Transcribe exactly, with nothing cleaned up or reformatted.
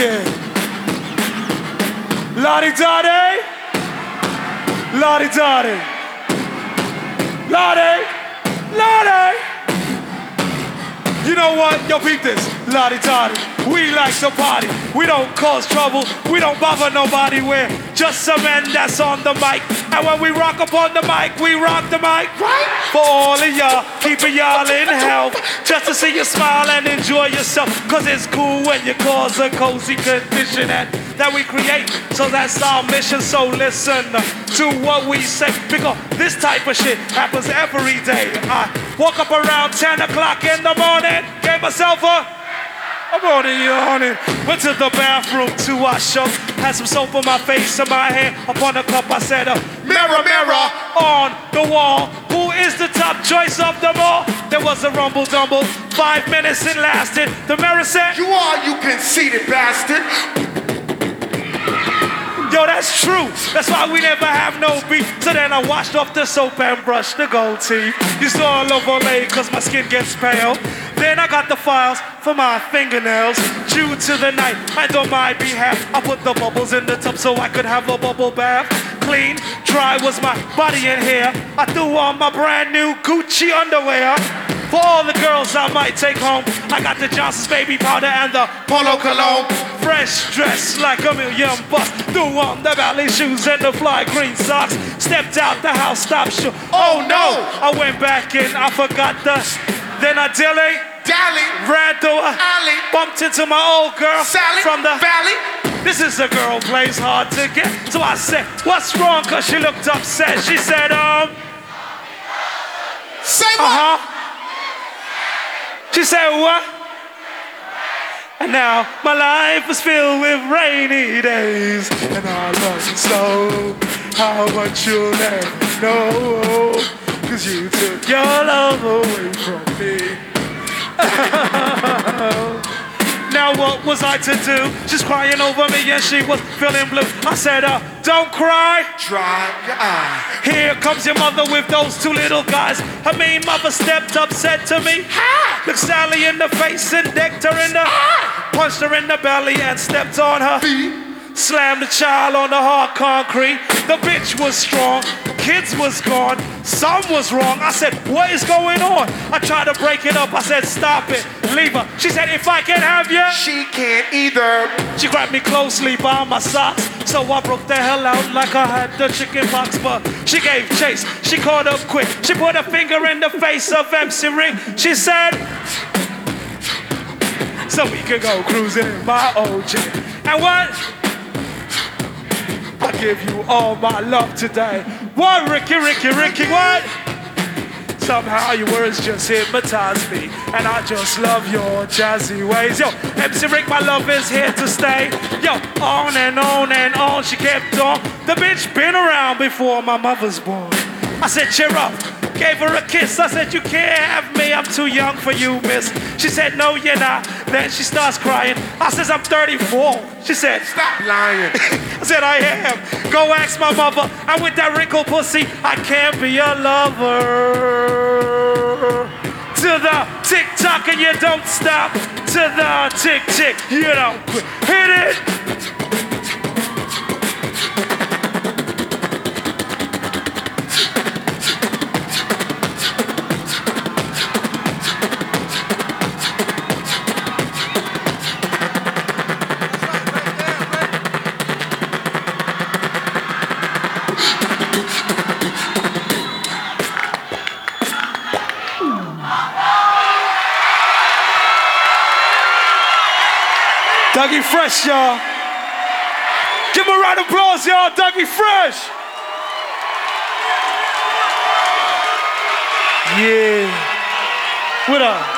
Yeah. La-di-da-di. La-di-da-di. La-di. La-di. You know what? Yo, peep this. La-di-da-di. We like to party. We don't cause trouble. We don't bother nobody. We're just some men that's on the mic. And when we rock up on the mic, we rock the mic. Right? For all of y'all, keeping y'all in health. Just to see you smile and enjoy yourself. Cause it's cool when you cause a cozy condition and that we create. So that's our mission. So listen to what we say. Because this type of shit happens every day. I woke up around ten o'clock in the morning. Gave myself a I'm on it, yawning. Went to the bathroom to wash up. Had some soap on my face and my hand upon the cup. I said, uh, mirror, mirror on the wall. Who is the top choice of them all? There was a rumble dumble. Five minutes it lasted. The mirror said, you are, you conceited bastard. Yo, that's true. That's why we never have no beef. So then I washed off the soap and brushed the gold teeth. You saw a little late cause my skin gets pale. Then I got the files for my fingernails. Due to the night and on my behalf, I put the bubbles in the tub so I could have a bubble bath. Clean, dry was my body and hair. I threw on my brand new Gucci underwear. For all the girls I might take home, I got the Johnson's baby powder and the Polo cologne. Fresh dress like a million bucks. Threw on the ballet shoes and the fly green socks. Stepped out the house, stopped short. Oh no! I went back in, I forgot the. Then I dilly, dally, ran through a alley, bumped into my old girl Sally from the valley. This is a girl plays hard to get. So I said, what's wrong? Cause she looked upset. She said, um, say what? Uh-huh. She said, what? And now my life is filled with rainy days. And I love you so. How much you'll never know. Cause you took your love away from me. Now what was I to do? She's crying over me and she was feeling blue. I said, uh, don't cry. Dry your eye. Here comes your mother with those two little guys. Her mean mother stepped up, said to me, ha! Looked Sally in the face and decked her in the, ha! Punched her in the belly and stepped on her feet. Slammed the child on the hard concrete. The bitch was strong, kids was gone, some was wrong. I said, what is going on? I tried to break it up, I said, stop it, leave her. She said, if I can't have you, she can't either. She grabbed me closely by my socks, so I broke the hell out like I had the chicken pox. But she gave chase, she caught up quick. She put a finger in the face of M C Ring. She said, so we could go cruising in my O J. And what? I give you all my love today. What, Ricky, Ricky, Ricky, what? Somehow your words just hypnotize me. And I just love your jazzy ways. Yo, M C Rick, my love is here to stay. Yo, on and on and on she kept on. The bitch been around before my mother's born. I said, cheer up. Gave her a kiss. I said, you can't have me. I'm too young for you, miss. She said, no, you're not. Then she starts crying. I says, I'm thirty-four. She said, stop lying. I said, I am. Go ask my mother. And with that wrinkled pussy, I can't be a lover. To the tick-tock and you don't stop. To the tick-tick, you don't quit. Hit it. Dougie Fresh, y'all. Give him a round of applause, y'all. Dougie Fresh. Yeah. What up?